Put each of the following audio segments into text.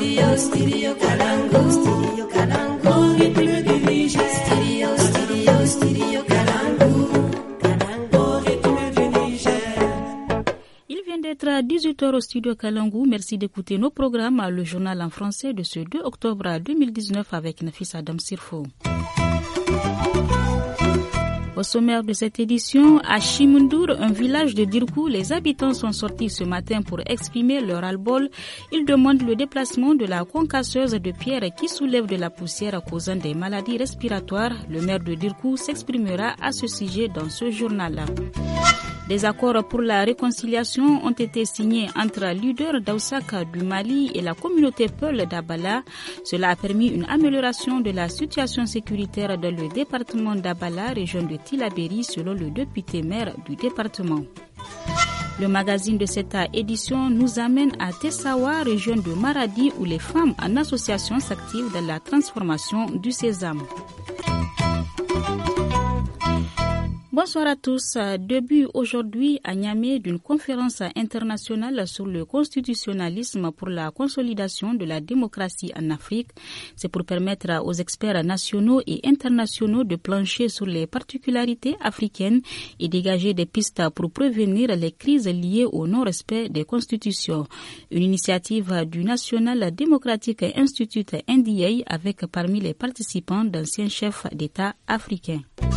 À 18h au studio Kalangu. Merci d'écouter nos programmes. Le journal en français de ce 2 octobre 2019 avec Nafis Adam Sirfo. Au sommaire de cette édition, à Chimundour, un village de Dirkou, les habitants sont sortis ce matin pour exprimer leur ras-le-bol. Ils demandent le déplacement de la concasseuse de pierre qui soulève de la poussière causant des maladies respiratoires. Le maire de Dirkou s'exprimera à ce sujet dans ce journal. Des accords pour la réconciliation ont été signés entre leaders d'Aoussaka du Mali et la communauté Peul d'Abala. Cela a permis une amélioration de la situation sécuritaire dans le département d'Abala, région de Tillabéri, selon le député maire du département. Le magazine de cette édition nous amène à Tessawa, région de Maradi, où les femmes en association s'activent dans la transformation du sésame. Bonsoir à tous. Début aujourd'hui à Niamey d'une conférence internationale sur le constitutionnalisme pour la consolidation de la démocratie en Afrique. C'est pour permettre aux experts nationaux et internationaux de plancher sur les particularités africaines et dégager des pistes pour prévenir les crises liées au non-respect des constitutions. Une initiative du National Democratic Institute NDA avec parmi les participants d'anciens chefs d'État africains.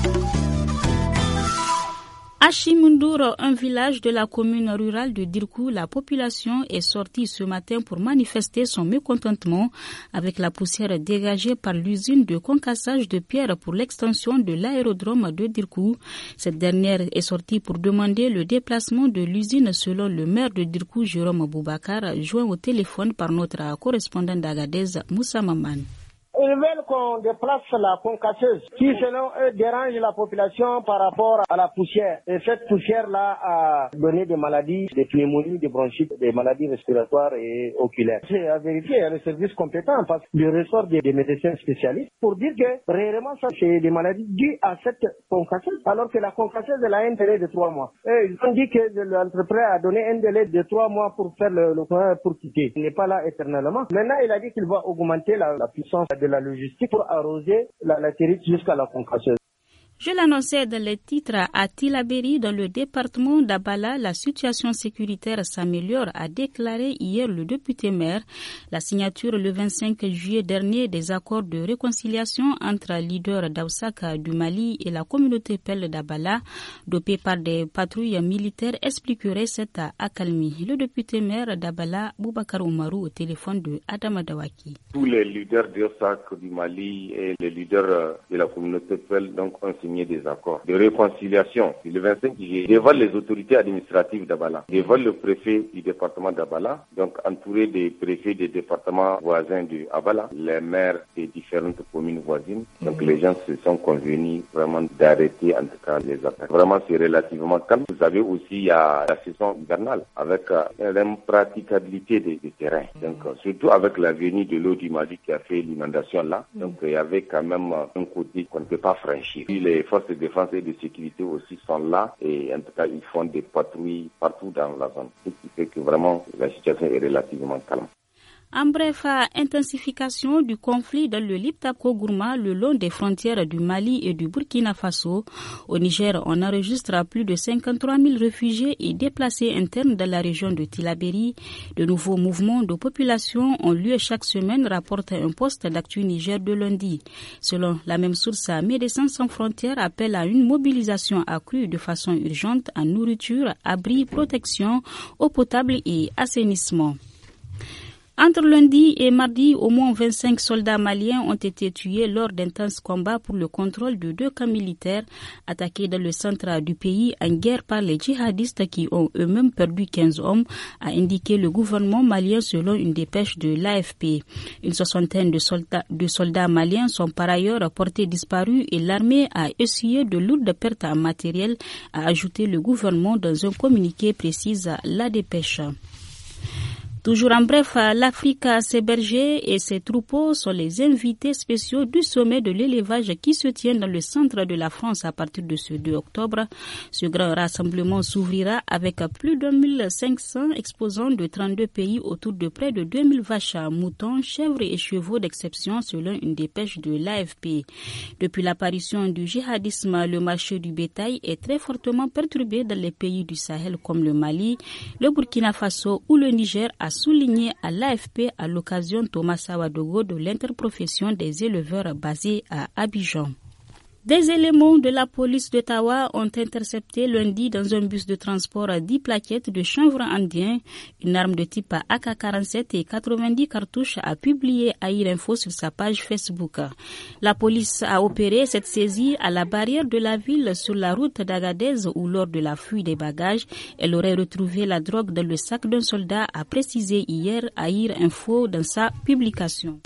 À Chimundour, un village de la commune rurale de Dirkou, la population est sortie ce matin pour manifester son mécontentement avec la poussière dégagée par l'usine de concassage de pierre pour l'extension de l'aérodrome de Dirkou. Cette dernière est sortie pour demander le déplacement de l'usine selon le maire de Dirkou, Jérôme Boubacar, joint au téléphone par notre correspondant d'Agadez, Moussa Maman. Ils veulent qu'on déplace la concasseuse qui, selon eux, dérange la population par rapport à la poussière. Et cette poussière-là a donné des maladies, des pneumonies, des bronchites, des maladies respiratoires et oculaires. C'est à vérifier, il y a le service compétent parce que le ressort des médecins spécialistes pour dire que réellement ça, c'est des maladies dues à cette concasseuse, alors que la concasseuse, elle a un délai de 3 mois. Et ils ont dit que l'entreprise a donné un délai de 3 mois pour faire le pour quitter. Il n'est pas là éternellement. Maintenant, il a dit qu'il va augmenter la puissance de la logistique pour arroser la territoire jusqu'à la concasseuse. Je l'annonçais dans les titres à Tillabéri, dans le département d'Abala, la situation sécuritaire s'améliore, a déclaré hier le député maire. La signature le 25 juillet dernier des accords de réconciliation entre leaders d'Aoussaka du Mali et la communauté Peul d'Abala, dopés par des patrouilles militaires, expliquerait cette accalmie. Le député maire d'Abala, Boubacar Oumarou, au téléphone de Adama Dawaki. Tous les leaders d'Aoussaka du Mali et les leaders de la communauté Peul donc ont signé des accords de réconciliation le 25 juillet devant les autorités administratives d'Abala, devant le préfet du département d'Abala, donc entouré des préfets des départements voisins de Abala, les maires des différentes communes voisines. Donc les gens se sont convenus vraiment d'arrêter en tout cas les attaques. Vraiment c'est relativement calme. Vous savez aussi il y a la saison hivernale avec l'impraticabilité des terrains. Donc surtout avec la venue de l'eau du Mali qui a fait l'inondation là. Donc il y avait quand même un côté qu'on ne peut pas franchir. Les forces de défense et de sécurité aussi sont là et en tout cas ils font des patrouilles partout dans la zone. Ce qui fait que vraiment la situation est relativement calme. En bref, intensification du conflit dans le Liptako-Gourma le long des frontières du Mali et du Burkina Faso. Au Niger, on enregistre plus de 53 000 réfugiés et déplacés internes dans la région de Tillabéri. De nouveaux mouvements de population ont lieu chaque semaine, rapporte un poste d'Actu Niger de lundi. Selon la même source, Médecins sans frontières appelle à une mobilisation accrue de façon urgente en nourriture, abri, protection, eau potable et assainissement. Entre lundi et mardi, au moins 25 soldats maliens ont été tués lors d'intenses combats pour le contrôle de 2 camps militaires attaqués dans le centre du pays en guerre par les djihadistes qui ont eux-mêmes perdu 15 hommes, a indiqué le gouvernement malien selon une dépêche de l'AFP. Une soixantaine de soldats maliens sont par ailleurs portés disparus et l'armée a essuyé de lourdes pertes en matériel, a ajouté le gouvernement dans un communiqué, précise la dépêche. Toujours en bref, l'Afrique, ses bergers et ses troupeaux sont les invités spéciaux du sommet de l'élevage qui se tient dans le centre de la France à partir de ce 2 octobre. Ce grand rassemblement s'ouvrira avec plus de 1500 exposants de 32 pays autour de près de 2000 vaches, moutons, chèvres et chevaux d'exception selon une dépêche de l'AFP. Depuis l'apparition du djihadisme, le marché du bétail est très fortement perturbé dans les pays du Sahel comme le Mali, le Burkina Faso ou le Niger, a souligné à l'AFP à l'occasion Thomas Sawadogo de l'interprofession des éleveurs basés à Abidjan. Des éléments de la police d'Ottawa ont intercepté lundi dans un bus de transport 10 plaquettes de chanvre indien, une arme de type AK-47 et 90 cartouches, a publié Air Info sur sa page Facebook. La police a opéré cette saisie à la barrière de la ville sur la route d'Agadez où lors de la fuite des bagages, elle aurait retrouvé la drogue dans le sac d'un soldat, a précisé hier Air Info dans sa publication.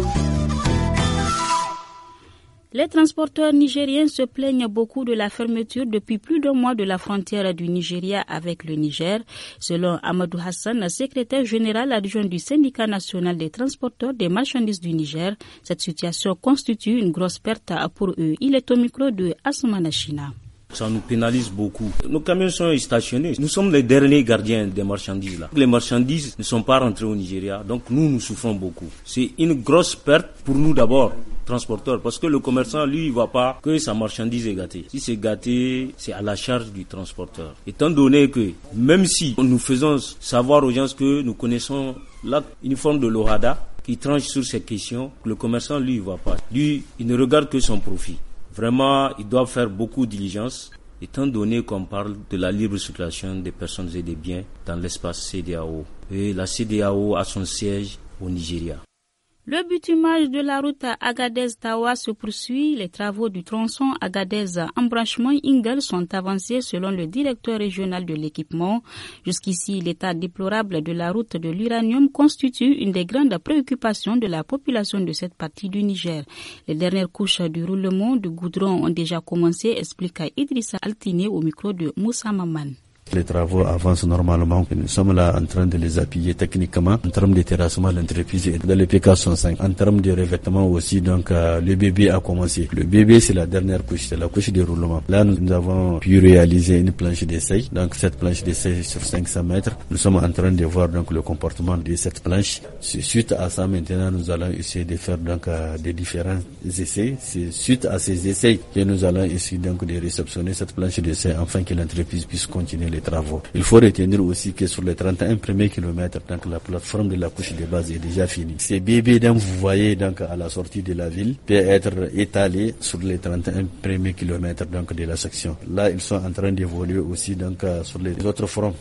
Les transporteurs nigériens se plaignent beaucoup de la fermeture depuis plus d'un mois de la frontière du Nigeria avec le Niger. Selon Amadou Hassan, secrétaire général adjoint du syndicat national des transporteurs des marchandises du Niger, cette situation constitue une grosse perte pour eux. Il est au micro de Assoumana China. Ça nous pénalise beaucoup. Nos camions sont stationnés. Nous sommes les derniers gardiens des marchandises là. Les marchandises ne sont pas rentrées au Nigeria, donc nous souffrons beaucoup. C'est une grosse perte pour nous d'abord, transporteurs, parce que le commerçant, lui, il voit pas que sa marchandise est gâtée. Si c'est gâté, c'est à la charge du transporteur. Étant donné que, même si nous faisons savoir aux gens que nous connaissons l'acte uniforme de l'OHADA, qui tranche sur ces questions, le commerçant, lui, il voit pas. Lui, il ne regarde que son profit. Vraiment, ils doivent faire beaucoup de diligence, étant donné qu'on parle de la libre circulation des personnes et des biens dans l'espace CEDEAO. Et la CEDEAO a son siège au Nigeria. Le bitumage de la route Agadez-Tawa se poursuit. Les travaux du tronçon Agadez-Embranchement Ingel sont avancés selon le directeur régional de l'équipement. Jusqu'ici, l'état déplorable de la route de l'uranium constitue une des grandes préoccupations de la population de cette partie du Niger. Les dernières couches du roulement du goudron ont déjà commencé, explique Idrissa Altine au micro de Moussa Maman. Les travaux avancent normalement. Nous sommes là en train de les appuyer techniquement. En termes de terrassement, l'entreprise est dans le PK105. En termes de revêtement aussi, donc le bébé a commencé. Le bébé, c'est la dernière couche, c'est la couche de roulement. Là, nous avons pu réaliser une planche d'essai. Donc cette planche d'essai sur 500 mètres. Nous sommes en train de voir donc le comportement de cette planche. Suite à ça, maintenant, nous allons essayer de faire donc des différents essais. C'est suite à ces essais que nous allons essayer donc de réceptionner cette planche d'essai afin que l'entreprise puisse continuer les travaux. Il faut retenir aussi que sur les 31 premiers kilomètres, donc la plateforme de la couche de base est déjà finie. Ces bébés, donc vous voyez donc à la sortie de la ville, peut être étalés sur les 31 premiers kilomètres donc de la section. Là, ils sont en train d'évoluer aussi donc sur les autres fronts.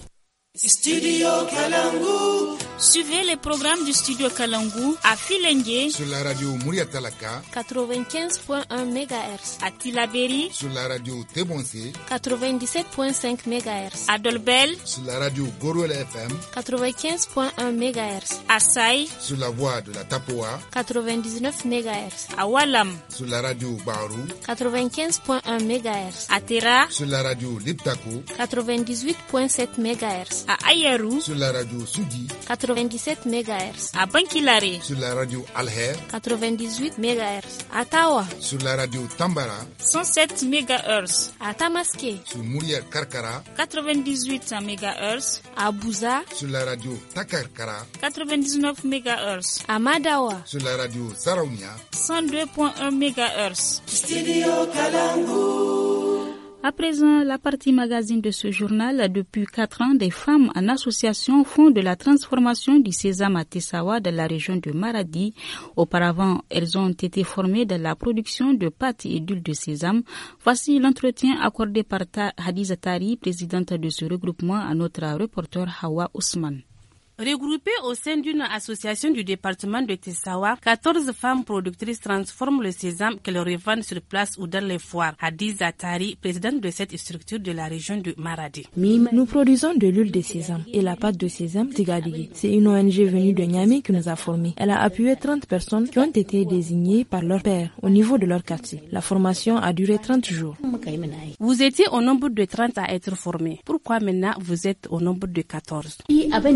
Studio Kalangu. Suivez les programmes du Studio Kalangu à Filengue sur la radio Mouria Talaka 95.1 MHz, à Tilaberi sur la radio Tebonse 97.5 MHz, à Dolbel sur la radio Gorwel FM 95.1 MHz, à Saï sur la voix de la Tapoa 99 MHz, à Walam sur la radio Baru 95.1 MHz, à Tera sur la radio Liptako 98.7 MHz, à Ayaru sur la radio Sudi 97 MHz, à Bankilare sur la radio Alher 98 MHz, à Tawa sur la radio Tambara 107 MHz, à Tamaské sur Mouria Karkara 98 MHz, à Bouza sur la radio Takarkara 99 MHz, à Madawa sur la radio Saraounia 102.1 MHz. Studio Kalangu. À présent, la partie magazine de ce journal. Depuis 4 ans, des femmes en association font de la transformation du sésame à Tessawa dans la région de Maradi. Auparavant, elles ont été formées dans la production de pâtes et d'huile de sésame. Voici l'entretien accordé par Hadiza Tari, présidente de ce regroupement, à notre reporter Hawa Ousmane. Regroupées au sein d'une association du département de Tessawa, 14 femmes productrices transforment le sésame qu'elles revendent sur place ou dans les foires. Hadiza Tari, présidente de cette structure de la région de Maradi. Nous produisons de l'huile de sésame et la pâte de sésame Tigadigi. C'est une ONG venue de Niamey qui nous a formés. Elle a appuyé 30 personnes qui ont été désignées par leur père au niveau de leur quartier. La formation a duré 30 jours. Vous étiez au nombre de 30 à être formés. Pourquoi maintenant vous êtes au nombre de 14? Oui, effectivement.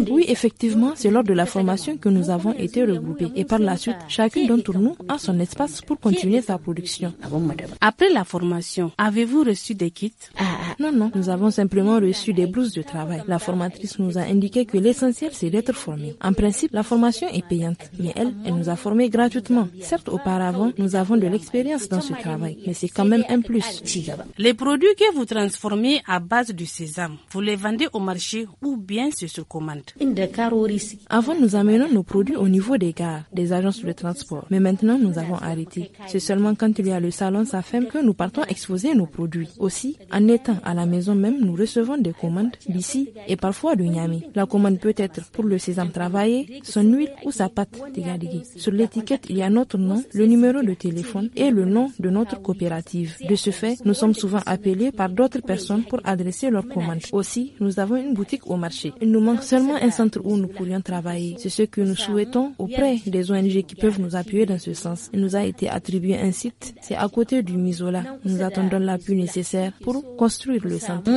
Effectivement, c'est lors de la formation que nous avons été regroupés et par la suite, chacune d'entre nous a son espace pour continuer sa production. Après la formation, avez-vous reçu des kits? Non, nous avons simplement reçu des blouses de travail. La formatrice nous a indiqué que l'essentiel c'est d'être formé. En principe, la formation est payante, mais elle nous a formés gratuitement. Certes, auparavant, nous avons de l'expérience dans ce travail, mais c'est quand même un plus. Les produits que vous transformez à base du sésame, vous les vendez au marché ou bien c'est sur commande? Avant, nous amenions nos produits au niveau des gares, des agences de transport. Mais maintenant, nous avons arrêté. C'est seulement quand il y a le salon SAFEM que nous partons exposer nos produits. Aussi, en étant à la maison même, nous recevons des commandes d'ici et parfois de Niamey. La commande peut être pour le sésame travaillé, son huile ou sa pâte tigadigi. Sur l'étiquette, il y a notre nom, le numéro de téléphone et le nom de notre coopérative. De ce fait, nous sommes souvent appelés par d'autres personnes pour adresser leurs commandes. Aussi, nous avons une boutique au marché. Il nous manque seulement un centre où nous pourrions travailler. C'est ce que nous souhaitons auprès des ONG qui peuvent nous appuyer dans ce sens. Il nous a été attribué un site, c'est à côté du Mizola. Nous attendons l'appui nécessaire pour construire le centre.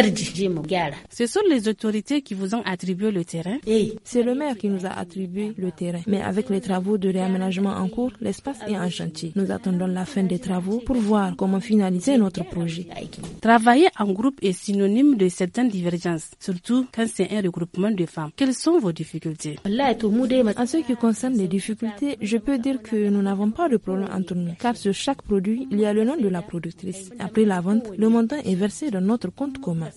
Ce sont les autorités qui vous ont attribué le terrain? C'est le maire qui nous a attribué le terrain. Mais avec les travaux de réaménagement en cours, l'espace est en chantier. Nous attendons la fin des travaux pour voir comment finaliser notre projet. Travailler en groupe est synonyme de certaines divergences, surtout quand c'est un regroupement de femmes. Quelles sont vos difficultés? En ce qui concerne les difficultés, je peux dire que nous n'avons pas de problème entre nous, car sur chaque produit, il y a le nom de la productrice. Après la vente, le montant est versé dans notre compte commun.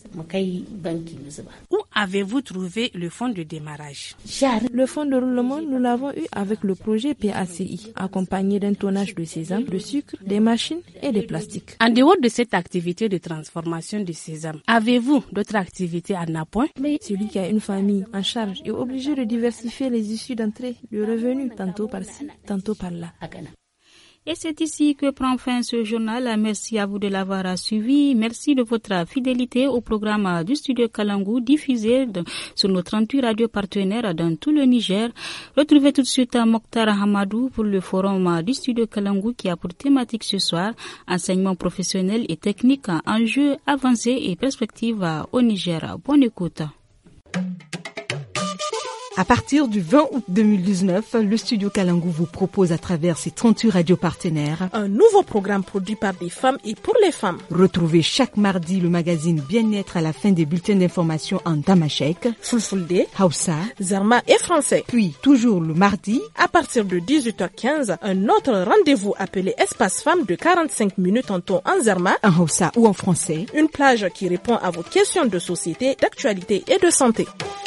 Où avez-vous trouvé le fonds de démarrage? Le fonds de roulement, nous l'avons eu avec le projet PACI, accompagné d'un tonnage de sésame, de sucre, des machines et des plastiques. En dehors de cette activité de transformation du sésame, avez-vous d'autres activités à appoint? Celui qui a une famille en charge est obligé de diversifier les issues d'entrée, de revenus, tantôt par-ci, tantôt par-là. Et c'est ici que prend fin ce journal. Merci à vous de l'avoir suivi. Merci de votre fidélité au programme du Studio Kalangu diffusé sur nos 38 radios partenaires dans tout le Niger. Retrouvez tout de suite Mokhtar Hamadou pour le forum du Studio Kalangu qui a pour thématique ce soir enseignement professionnel et technique, enjeux avancés et perspectives au Niger. Bonne écoute. À partir du 20 août 2019, le Studio Kalangu vous propose à travers ses 38 radios partenaires un nouveau programme produit par des femmes et pour les femmes. Retrouvez chaque mardi le magazine Bien-être à la fin des bulletins d'information en Tamashek, Fulfulde, Hausa, Zarma et français. Puis, toujours le mardi, à partir de 18h15, un autre rendez-vous appelé Espace Femmes de 45 minutes en ton en Zarma, en Hausa ou en français. Une plage qui répond à vos questions de société, d'actualité et de santé.